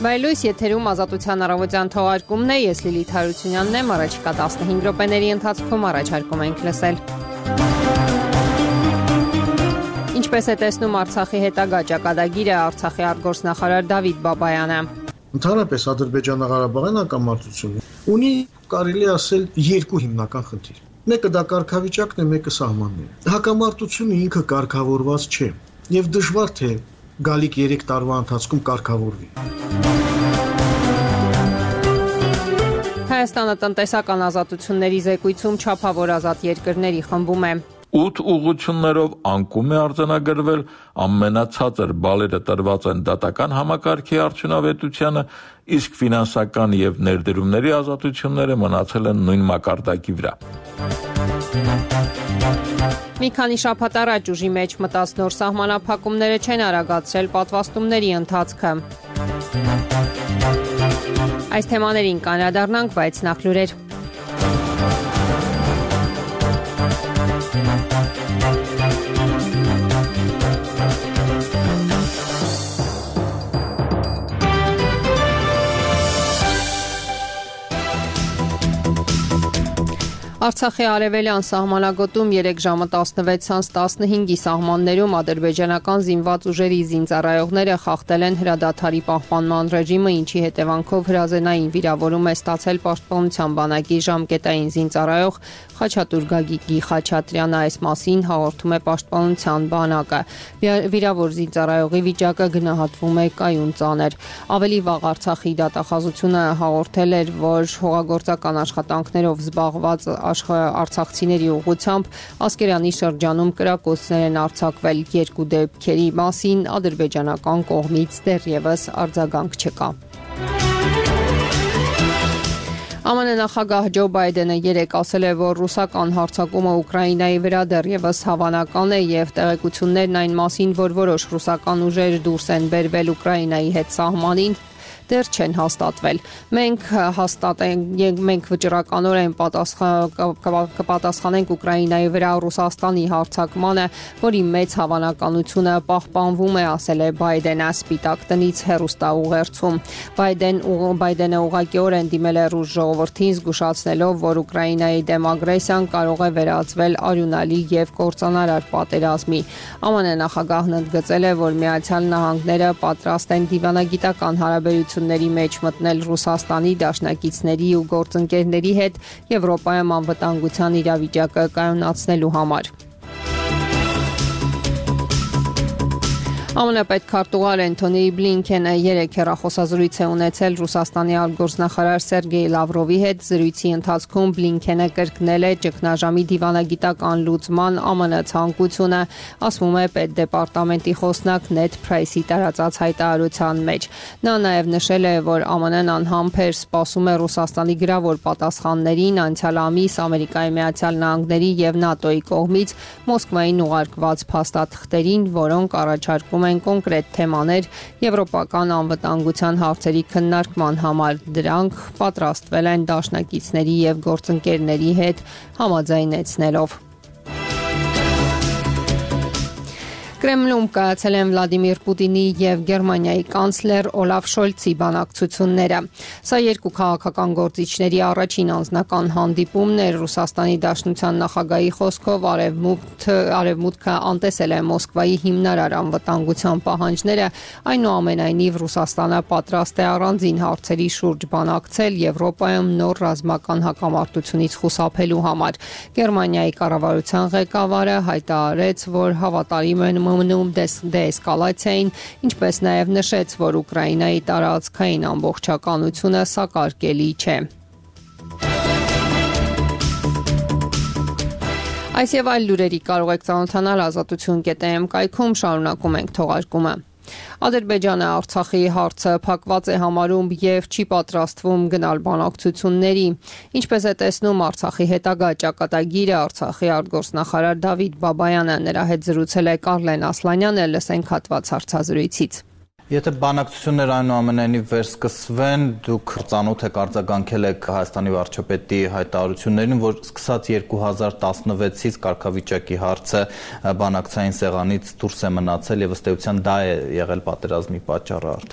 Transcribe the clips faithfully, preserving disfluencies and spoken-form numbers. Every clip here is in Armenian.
Վայելույս եթերում ազատության առավոտյան թողարկումն է, ես Լիլիթ Հարությունյանն եմ, առաջիկա տասնհինգ րոպեների ընթացքում առաջարկում ենք լսել։ Ինչպես է տեսնում Արցախի հետագա ճակատագիրը, Արցախի արտգործնախարար Դավիթ Բաբայանը։ Ընդհանրապես Ադրբեջանա-Ղարաբաղյան հակամարտությունը ունի, կարելի ասել, երկու հիմնական խնդիր։ Մեկը դա կարգավիճակն է, մեկը սահմանները։ Հակամարտությունը ինքը կարգավորված չէ, եւ դժվար թե գալիք երեք տարվա ընթացքում կարգավորվի։ Հայաստանը տնտեսական ազատությունների զեկույցում չափավոր ազատ երկրների խմբում է։ Ութ ուղղություններով անկում է արձանագրվել, ամենացածր բալերը տրված են դատական համակարգի արդյունավետությանը, իսկ ֆինանսական եւ ներդրումների ազատությունները մնացել են նույն մակարդակի վրա։ Մի քանի շաբաթ առաջ ուժի մեջ մտած նոր սահմանափակումները չեն արագացրել պատվաստումների ընթացքը։ Այս թեմաներին կանրադառնանք, բայց նախ լուրեր։ Արցախի արևելյան սահմանագոտում երեք ժամը տասնվեցից տասնհինգի սահմաններում ադրբեջանական զինված ուժերի զինծառայողները խախտել են հրադադարի պահպանման ռեժիմը, ինչի հետևանքով հրազենային վիրավորում է ստացել Պաշտպանության բանակի ժամկետային զինծառայող Խաչատուր Գագիկի Խաչատրյանը, այս մասին հաղորդում է Պաշտպանության բանակը։ Վիրավոր զինծառայողի վիճակը գնահատվում է կայուն ծանր։ Ավելի վաղ Արցախի դատախազությունը հաղորդել էր, որ հողագործական աշխատանքներով զբաղված արցախցիների ուղղությամբ Ասկերանի շրջանում կրակոցներ են արձակվել։ Երկու դեպքերի մասին ադրբեջանական կողմից դեռևս արձագանք չկա։ ԱՄՆ նախագահ Ջո Բայդենը երեկ ասել է, որ ռուսական հարձակումը Ուկրաինայի վրա դեռևս հավանական է եւ տեղեկություններն այն մասին, որ որոշ ռուսական ուժեր դուրս են բերվել Ուկրաինայի հետ սահմանին, դեռ չեն հաստատվել։ Մենք հաստատենք, մենք վճռականորեն կպատասխանենք Ուկրաինայի վրա Ռուսաստանի հարձակմանը, որի մեծ հավանականությունը պահպանվում է, ասել է Բայդենը Սպիտակ տնից հեռուստաուղերձում։ Բայդեն Բայդենը ուղղակիորեն դիմել է ռուս ժողովրդին, զգուշացնելով, որ Ուկրաինայի դեմ ագրեսիան կարող է վերածվել արյունալի եւ կործանարար պատերազմի։ ԱՄՆ նախագահն ընդգծել է, որ Միացյալ Նահանգները պատրաստ են դիվանագիտական հարաբերություն ների մեջ մտնել Ռուսաստանի դաշնակիցների ու գործընկերների հետ Եվրոպայում անվտանգության իրավիճակը կայունացնելու համար։ ԱՄՆ պետքարտուղար Անթոնի Բլինքենը երեկ հեռախոսազրույց է ունեցել Ռուսաստանի արտգործնախարար Սերգեյ Լավրովի հետ։ Զրույցի ընթացքում Բլինքենը կրկնել է ճգնաժամի դիվանագիտական լուծման ԱՄՆ ցանկությունը, ասվում է պետդեպարտամենտի խոսնակ Նեդ Փրայսի տարածած հայտարարության մեջ։ Նա նաև նշել է, որ ԱՄՆ-ն անհամբեր սպասում է Ռուսաստանի գրավոր պատասխաններին անցյալ ամիս Ամերիկայի Միացյալ Նահանգների եւ ՆԱՏՕ-ի կողմից Մոսկվային ուղարկված փաստաթղթերին, որոնք առաջարկում են կոնկրետ թեմաներ եվրոպական անվտանգության հարցերի քննարկման համար։ Դրանք պատրաստվել են դաշնակիցների եւ գործընկերների հետ համաձայնեցնելով։ Կրեմլում կայացել են Վլադիմիր Պուտինի եւ Գերմանիայի կանցլեր Օլաֆ Շոլցի բանակցությունները։ Սա երկու քաղաքական գործիչների առաջին անձնական հանդիպումն էր։ Ռուսաստանի Դաշնության նախագահի խոսքով արևմուտքը արևմուտքը անտեսել է Մոսկվայի հիմնարար անվտանգության պահանջները, այնուամենայնիվ Ռուսաստանը պատրաստ է առանձին հարցերի շուրջ բանակցել Եվրոպայում նոր ռազմական հակամարտությունից խուսափելու համար։ Գերմանիայի կառավարության ղեկավարը հայտարարեց, որ հավատարիմ են մնում դեսկալացիային, ինչպես նաև նշեց, որ Ուկրաինայի տարածքային ամբողջականությունը սակարկելի չէ։ Այս եւ այլ լուրերի կարող եք ծանոթանալ ազատություն կետ էմ կայքում, շարունակում ենք թողարկումը։ Ադրբեջանը Արցախի հարցը փակված է համարում եւ չի պատրաստվում գնալ բանակցությունների։ Ինչպես է տեսնում Արցախի հետագա ճակատագիրը, Արցախի արտգործնախարար Դավիթ Բաբայանը, նրա հետ զրուցել է Կարլեն Ասլանյանը, լսենք հատված հարցազրույցից։ Եթե բանակցություններ այնուամենայնիվ վերսկսվեն, դուք ծանոթ եք արձագանքել եք Հայաստանի վարչապետի հայտարարություններին, որ սկսած երկու հազար տասնվեցից կարգավիճակի հարցը բանակցային սեղանից դուրս է մնացել եւ ըստ էության դա է եղել պատերազմի պատճառը արդեն։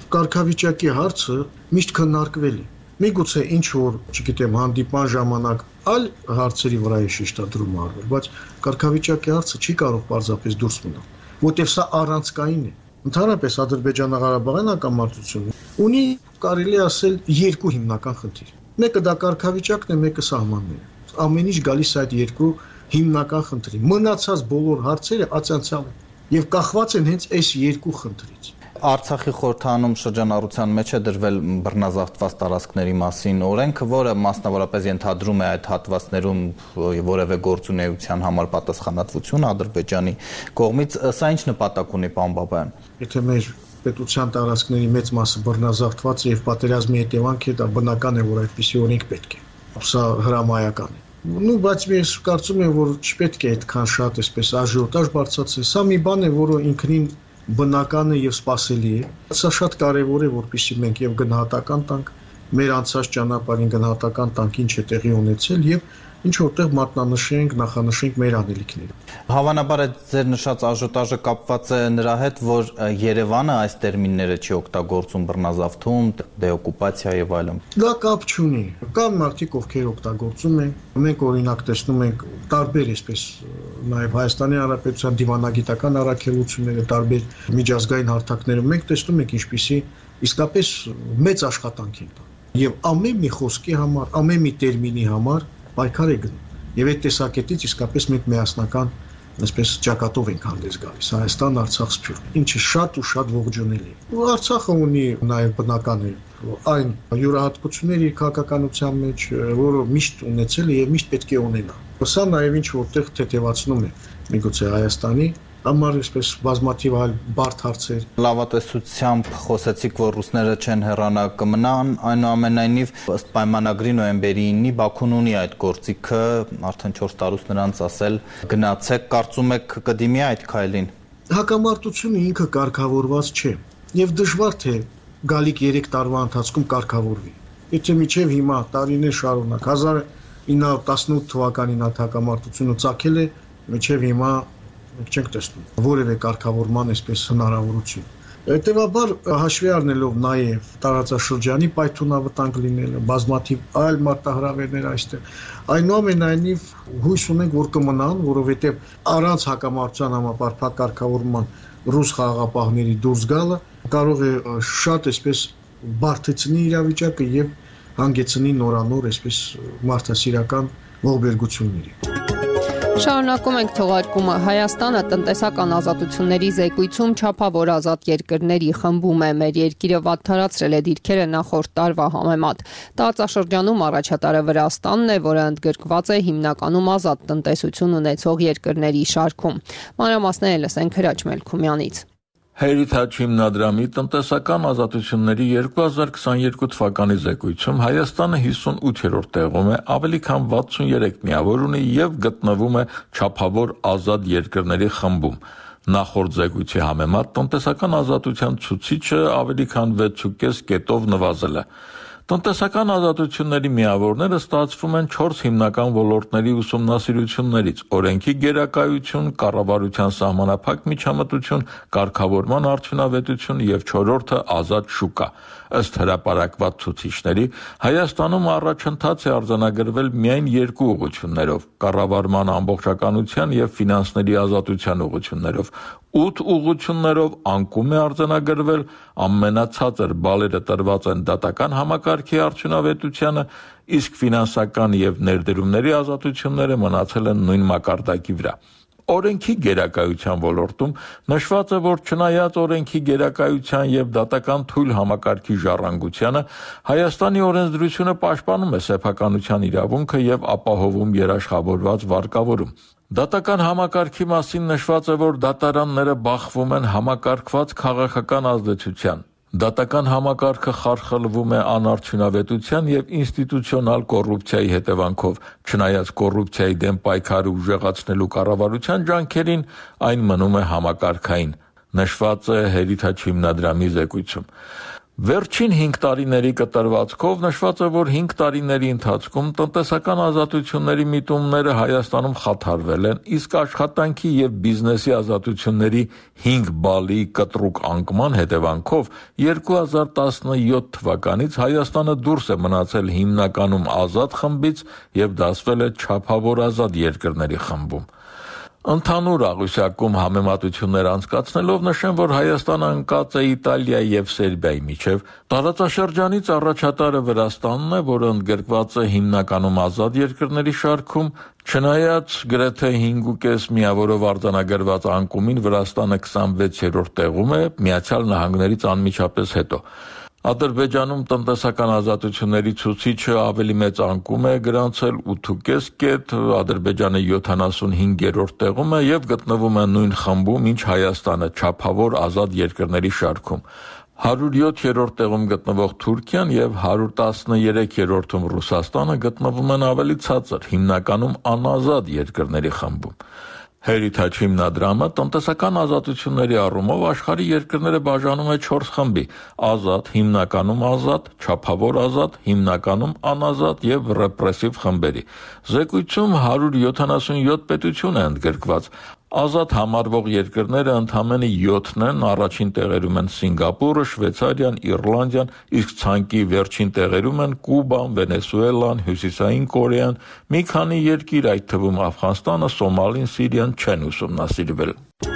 կարգավիճակի հարցը միշտ քննարկվել է։ Միգուցե ինչ որ, չգիտեմ, հանդիպման ժամանակ այլ հարցերի վրա է շեշտադրում արվել, բայց կարգավիճակի հարցը չի կարող պարզապես դուրս մնալ, որտեղ սա առանցքային է։ Ընդհանրապես Ադրբեջանա-Ղարաբաղյան հակամարտությունը ունի, կարելի ասել, երկու հիմնական խնդիր։ Մեկը դա կարգավիճակն է, մեկը սահմանները։ Ամեն ինչ գալիս է այդ երկու հիմնական խնդրի։ Մնացած բոլոր հարցերը ացանցյալ են եւ կախված են հենց այս երկու խնդրից։ Արցախի խորհրդանում շրջանառության մեջ է դրվել բռնազավթված տարածքների մասին օրենքը, որը մասնավորապես ենթադրում է այդ հատվածներում որևէ գործունեության համար պատասխանատվություն Ադրբեջանի կողմից։ Սա ինչ նպատակ ունի, պարոն Բաբայան։ Եթե մեր պետության տարածքների մեծ մասը բռնազավթված է եւ պատերազմի հետևանք է, դա բնական է, որ այդպիսի օրենք պետք է։ Սա հրամայական է։ Ну, բայց ես կարծում եմ, որ չպետք է այդքան շատ այսպես աժիոտաժ բարձրացնել։ Սա մի բան է, որը ինքնին բնական է եւ սպասելի է։ Սա շատ կարեւոր է, որպեսզի մենք եւ գնահատական տանք մեր անցած ճանապարհին, գնահատական տանք ինչ է տեղի ունեցել եւ ինչ որտեղ մատնանշենք, նախանշենք մեր անելիքները։ Հավանաբար այդ ձեր նշած աժոտաժը կապված է նրա հետ, որ Երևանը այս տերմինները չի օգտագործում բռնազավթում, դեօկուպացիա եւ այլն։ Դա կապ չունի։ Կան մարդիկ, ովքեր օգտագործում են։ Մենք օրինակ տեսնում ենք տարբեր այսպես նաեւ Հայաստանի Հանրապետության դիվանագիտական առաքելությունները, տարբեր միջազգային հարթակներում մենք տեսնում ենք ինչպիսի իսկապես մեծ աշխատանք են տանում։ Եվ ամեն մի խոսքի համար, ամեն մի տերմինի համար պայքար է գնում։ Եվ այդ տեսակետից իսկապես մենք միասնական այսպես ճակատով ենք հանդես գալիս Հայաստան, Արցախ, Սփյուռք, ինչը շատ ու շատ ողջունելի է։ Ու Արցախը ունի նաև բնական է այն յուրահատկությունների քաղաքականության մեջ, որը միշտ ունեցել է եւ միշտ պետք է ունենա։ Սա նաև ինչ որտեղ թեթևացնում է միգուցե Հայաստանի համար այսպես բազմաթիվ այլ բարդ հարցեր։ Լավատեսությամբ խոսեցիք, որ ռուսները չեն հեռանա կմնան, այնուամենայնիվ ըստ պայմանագրի նոյեմբերի ինը Բաքուն ունի այդ գործիքը, արդեն չորս տարուց նրանց ասել գնացեք, կարծում եք կդիմի այդ քայլին։ Հակամարտությունը ինքը կարգավորված չէ եւ դժվար թե գալիք երեք տարվա ընթացքում կարգավորվի։ Եթե միջև հիմա տարիներ շարունակ հազար ինը հարյուր տասնութ թվականին այդ հակամարտությունը ծագել է, միջև հիմա մենք չենք տեսնում որևէ կարգավորման այսպես հնարավորություն։ Հետևաբար հաշվի առնելով նաև տարածաշրջանի պայթունավտանգ լինելը, բազմաթիվ այլ մարտահրավերներ այստեղ, այնուամենայնիվ հույս ունենք, որ կմնան, որովհետև առանց հակամարտության համապարփակ կարգավորման ռուս խաղաղապահների դուրս գալը կարող է շատ այսպես բարդացնի իրավիճակը եւ հանգեցնի նորանոր այսպես մարդասիրական ողբերգությունների։ Շարունակում ենք թողարկումը։ Հայաստանը տնտեսական ազատությունների զեկույցում չափավոր ազատ երկրների խմբում է։ Մեր երկիրը վատթարացրել է դիրքերը նախորդ տարվա համեմատ։ Տարածաշրջանում առաջատարը Վրաստանն է, որը ընդգրկված է հիմնականում ազատ տնտեսություն ունեցող երկրների շարքում։ Մանրամասները լսենք Հրաչ Մելքումյանից։ Heritage հիմնադրամի տնտեսական ազատությունների երկու հազար քսաներկու թվականի զեկույցում Հայաստանը հիսունութերորդ տեղում է, ավելի քան վաթսուներեք միավոր ունի եւ գտնվում է չափավոր ազատ երկրների խմբում։ Նախորդ զեկույցի համեմատ տնտեսական ազատության ցուցիչը ավելի քան վեց ու կես կետով նվազել է։ Տնտեսական ազատությունների միավորները ստացվում են չորս հիմնական ոլորտների ուսումնասիրություններից՝ օրենքի գերակայություն, կառավարության սահմանափակ միջամտություն, կարգավորման արդյունավետություն եւ չորրորդը ազատ շուկա։ Ըստ հրապարակված ցուցիչների, Հայաստանում առաջընթաց է արձանագրվել միայն երկու ուղղություններով՝ կառավարման ամբողջականության եւ ֆինանսների ազատության ուղղություններով։ ութ ուղղություններով անկում է արձանագրվել, ամենացածր բալերը տրված են դատական համակարգի արդյունավետությանը, իսկ ֆինանսական եւ ներդրումների ազատությունները մնացել են նույն մակարդակի վրա։ Օրենքի գերակայության ոլորտում նշված է, որ չնայած օրենքի գերակայության եւ դատական թույլ համակարգի ժառանգությանը, Հայաստանի օրենսդրությունը պաշտպանում է սեփականության իրավունքը եւ ապահովում երաշխավորված վարկավորում։ Դատական համակարգի մասին նշված է, որ դատարանները բախվում են համակարգված քաղաքական ազդեցության։ Դատական համակարգը խարխլվում է անարդյունավետության եւ ինստիտուցիոնալ կոռուպցիայի հետևանքով, չնայած կոռուպցիայի դեմ պայքարը ուժեղացնելու կառավարության ջանքերին, այն մնում է համակարգային, նշված է Heritage հիմնադրամի զեկույցում։ Վերջին հինգ տարիների կտրվածքով նշված է, որ հինգ տարիների ընթացքում տնտեսական ազատությունների միտումները Հայաստանում խաթարվել են, իսկ աշխատանքի եւ բիզնեսի ազատությունների հինգ բալի կտրուկ անկման հետևանքով երկու հազար տասնյոթ թվականից Հայաստանը դուրս է մնացել հիմնականում ազատ խմբից եւ դասվել է չափավոր ազատ երկրների խմբում։ Ընդհանուր աղյուսակում համեմատություններ անցկացնելով նշեմ, որ Հայաստանը ընկած է Իտալիայի եւ Սերբիայի միջև, տարածաշրջանից առաջատարը Վրաստանն է, որը ընդգրկված է հիմնականում ազատ երկրների շարքում, չնայած գրեթե հինգ ու կես միավորով արձանագրված անկումին Վրաստանը քսանվեցերորդ տեղում է, Միացյալ Նահանգներից անմիջապես հետո։ Ադրբեջանում տնտեսական ազատությունների ցուցիչը ավելի մեծ անկում է գրանցել ութ ու կես կետ, Ադրբեջանը յոթանասունհինգերորդ տեղում է եւ գտնվում է նույն խմբում, ինչ Հայաստանը չափավոր ազատ երկրների շարքում։ հարյուր յոթերորդ տեղում գտնվող Թուրքիան եւ հարյուր տասներեքերորդում Ռուսաստանը գտնվում են ավելի ցածր, հիմնականում անազատ երկրների խմբում։ Heritage հիմնադրամը տնտեսական ազատությունների առումով աշխարհի երկրները բաժանում է չորս խմբի՝ ազատ, հիմնականում ազատ, չափավոր ազատ, հիմնականում անազատ եւ ռեպրեսիվ խմբերի։ Զեկույցում հարյուր յոթանասունյոթ պետություն է ընդգրկված։ Ազատ համարվող երկրները ընդամենը յոթն են, առաջին տեղերում են Սինգապուրը, Շվեյցարիան, Իռլանդիան, իսկ ցանկի վերջին տեղերում են Կուբան, Վենեսուելան, Հյուսիսային Կորեան, մի քանի երկիր, այդ թվում Աֆղանստանը, Սոմալին, Սիրիան չեն ուսումնասիրվել։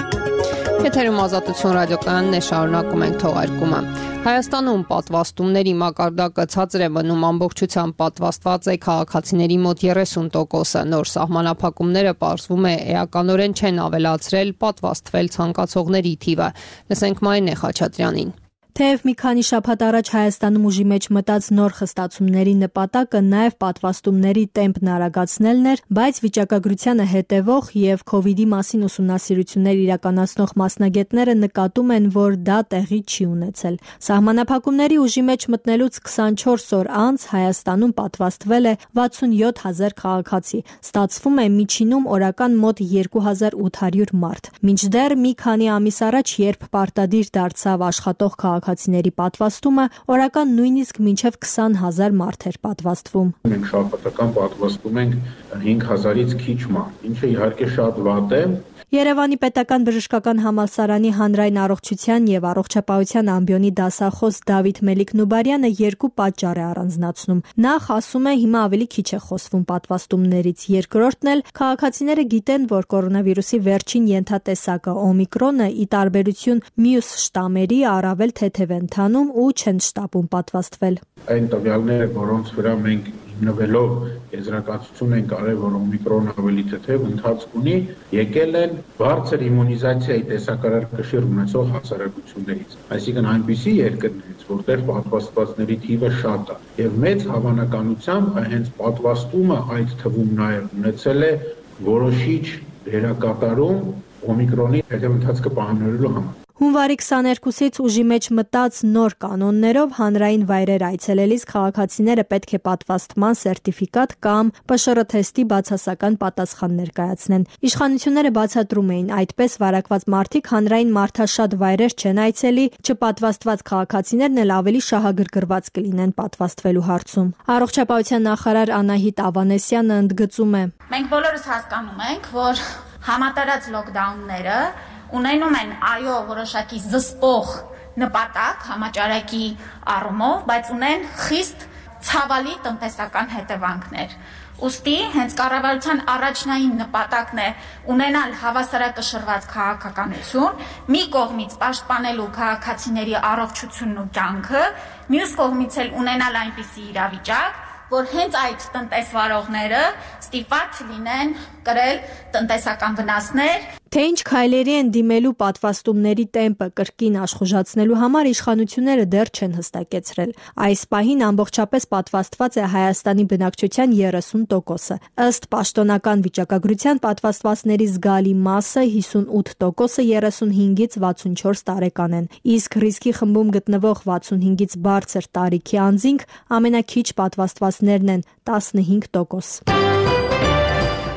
Եթերում Ազատություն ռադիոկայանն է, շարունակում ենք թողարկումը։ Հայաստանում պատվաստումների մակարդակը ցածր է մնում, ամբողջությամբ պատվաստված է քաղաքացիների մոտ երեսուն տոկոսը։ Նոր սահմանափակումները պարզվում է էականորեն չեն ավելացրել պատվաստվել ցանկացողների թիվը։ Լսենք Մարինե Խաչատրյանին։ Թեև մի քանի շաբաթ առաջ Հայաստանում ուժի մեջ մտած նոր խստացումների նպատակը նաև պատվաստումների տեմպն արագացնելն էր, բայց վիճակագրությանը հետևող եւ քովիդի մասին ուսումնասիրություններ իրականացնող մասնագետները նկատում են, որ դա տեղի չի ունեցել։ Սահմանափակումների ուժի մեջ մտնելուց քսանչորս օր անց Հայաստանում պատվաստվել է վաթսունյոթ հազար քաղաքացի։ Ստացվում է միջինում օրական մոտ երկու հազար ութ հարյուր մարդ։ Մինչդեռ մի քանի ամիս առաջ, երբ պարտադիր դարձավ աշխատող քաղաքացիների պատվաստումը, օրական նույնիսկ մինչև քսան հազար մարդ էր պատվաստվում։ Մենք շաբաթական պատվաստում ենք հինգ հազարից քիչ մարդ, ինչը իհարկե շատ վատ է։ Երևանի պետական բժշկական համալսարանի հանրային առողջության եւ առողջապահության ամբիոնի դասախոս Դավիթ Մելիք-Նուբարյանը երկու պատճառ է առանձնացնում։ Նախ ասում է, հիմա ավելի քիչ է խոսվում պատվաստումներից, երկրորդն էլ քաղաքացիները գիտեն, որ կորոնավիրուսի վերջին ենթատեսակը օմիկրոնը ի տարբերություն մյուս շտամերի առավել թեթև է ընթանում ու չեն շտապում պատվաստվել։ Այն տվյալները, որոնց վրա մենք հիմնվելով եզրակացություն ենք արել, որ օմիկրոնը ավելի թեթև ընթացք ունի, եկել են բարձր իմունիզացիայի տեսակարար կշիռ ունեցող հասարակություններից, այսինքն այնպիսի երկրներից, որտեղ պատվաստվածների թիվը շատ է, եւ մեծ հավանականությամբ հենց պատվաստումը այդ թվում նաեւ ունեցել է որոշիչ դերակատարում օմիկրոնի թեթև ընթացքը պահանջելու համար։ Հունվարի քսաներկուսից ուժի մեջ մտած նոր կանոններով հանրային վայրեր այցելելիս քաղաքացիները պետք է պատվաստման սերտիֆիկատ կամ Պ Շ R թեստի բացասական պատասխան ներկայացնեն։ Իշխանությունները բացատրում էին, այդպես վարակված մարդիկ հանրային մարդաշատ վայրեր չեն այցելի, չպատվաստված քաղաքացիներն էլ ավելի շահագրգռված կլինեն պատվաստվելու հարցում։ Առողջապահության նախարար Անահիտ Ավանեսյանը ընդգծում է. Մենք բոլորս հասկանում ենք, որ համատարած լոկդաունները ունենում են այո որոշակի զսպող նպատակ համաճարակի առումով, բայց ունեն խիստ ցավալի տնտեսական հետևանքներ։ Ուստի հենց կառավարության առաջնային նպատակն է ունենալ հավասարակշռված քաղաքականություն, մի կողմից պաշտպանելու քաղաքացիների առողջությունն ու կյանքը, մյուս կողմից էլ ունենալ այնպիսի իրավիճակ, որ հենց այդ տնտեսվարողները ստիպված լինեն կրել տնտեսական վնասներ։ Թե ինչ քայլերի են դիմելու պատվաստումների տեմպը կրկին աշխուժացնելու համար իշխանությունները դեռ չեն հստակեցրել։ Այս պահին ամբողջապես պատվաստված է Հայաստանի բնակչության երեսուն տոկոսը։ Ըստ պաշտոնական վիճակագրության պատվաստվածների զգալի մասը հիսունութ տոկոսը երեսունհինգից վաթսունչորս տարեկան են, իսկ ռիսկի խմբում գտնվող վաթսունհինգից բարձր տարիքի անձինք ամենաքիչ պատվաստվածներն են տասնհինգ տոկոս։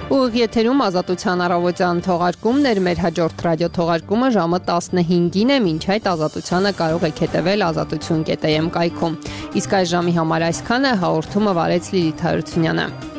Ուղիղ եթերում Ազատության առավոտյան թողարկումն էր, մեր հաջորդ ռադիո թողարկումը ժամը տասնհինգին է, մինչ այդ Ազատությանը կարող եք հետևել ազատություն կետ am կայքում։ Իսկ այս ժամի համար այսքանը, հաղորդումը վարեց Լիլիթ Հարությունյանը։